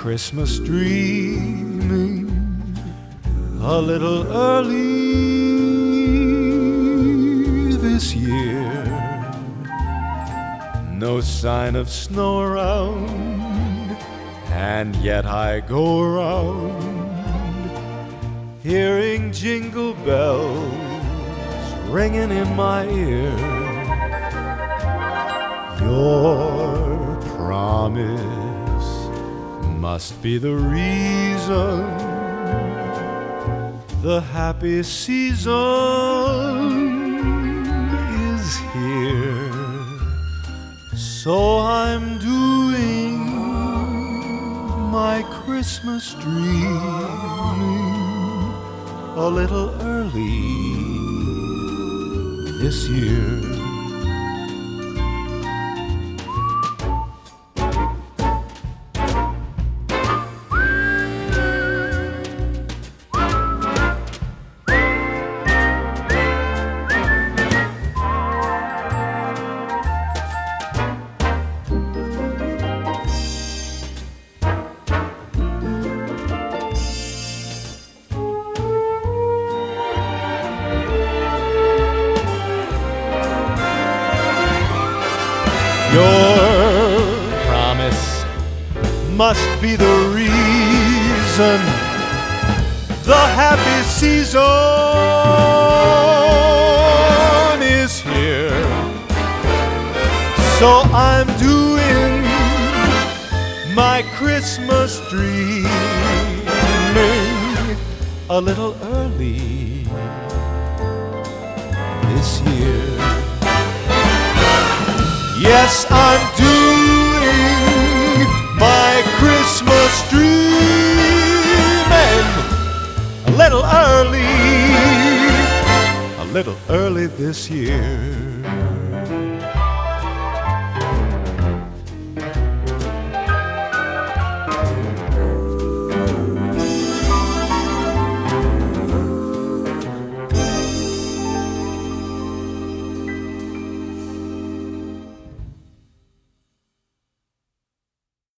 Christmas dreaming a little early this year. No sign of snow around, and yet I go around hearing jingle bells ringing in my ear. Your promise must be the reason the happy season is here. So I'm doing my Christmas dreaming a little early this year. Your promise must be the reason the happy season is here. So I'm doing my Christmas dreaming a little early this year. Yes, I'm doing my Christmas dreaming a little early this year.